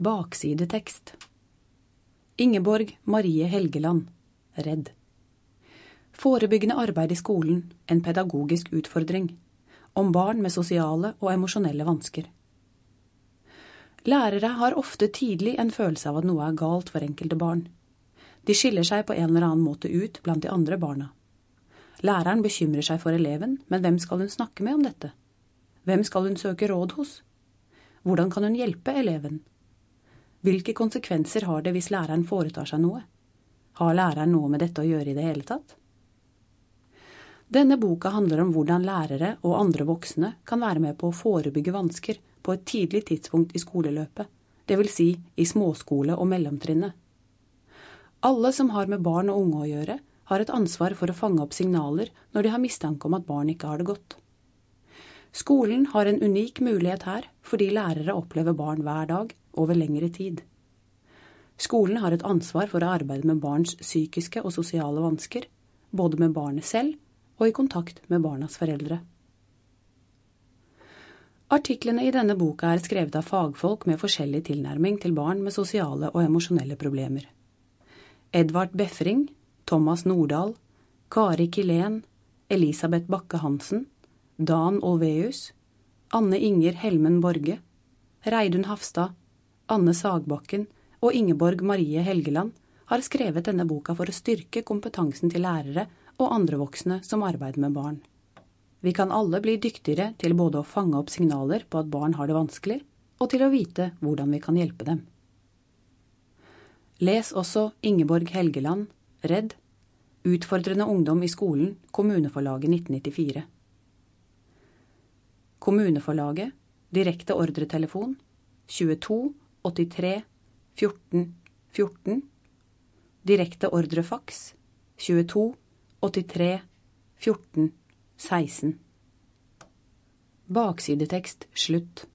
Baksidetekst. Ingeborg Marie Helgeland, Redd. Forebyggende arbeid i skolen, en pedagogisk utfordring. Om barn med sosiale og emosjonelle vansker. Lærere har ofte tidlig en følelse av at noe er galt for enkelte barn. De skiller seg på en eller annen måte ut blant de andre barna. Læreren bekymrer seg for eleven, men hvem skal hun snakke med om dette? Hvem skal hun søke råd hos? Hvordan kan hun hjelpe eleven? Hvilke konsekvenser har det hvis læreren foretar seg noe? Har læreren noe med dette å gjøre i det hele tatt? Denne boka handler om hvordan lærere og andre voksne kan være med på å forebygge vansker på et tidlig tidspunkt i skoleløpet, det vil si i småskole og mellomtrinnet. Alle som har med barn og unge å gjøre, har et ansvar for å fange opp signaler når de har mistanke om at barn ikke har det godt. Skolen har en unik mulighet her, fordi lærere opplever barn hver dag, over lengre tid. Skolen har et ansvar for å arbeide med barns psykiske og sosiale vansker, både med barnet selv og i kontakt med barnas foreldre. Artiklene i denne boka er skrevet av fagfolk med forskjellig tilnærming til barn med sosiale og emosjonelle problemer. Edvard Befring, Thomas Nordahl, Kari Kilén, Elisabeth Bakke Hansen, Dan Olveus, Anne Inger Helmen Borge, Reidun Hafstad, Anne Sagbakken og Ingeborg Marie Helgeland har skrevet denne boka for å styrke kompetansen til lærere og andre voksne som arbeider med barn. Vi kan alle bli dyktigere til både å fange opp signaler på at barn har det vanskelig, og til å vite hvordan vi kan hjelpe dem. Les også Ingeborg Helgeland, Redd, Utfordrende ungdom i skolen, Kommuneforlaget 1994. Kommuneforlaget, direkte ordretelefon, 22 83 14 14, direkte ordrefaks, 22 83 14 16. Baksidetekst slutt.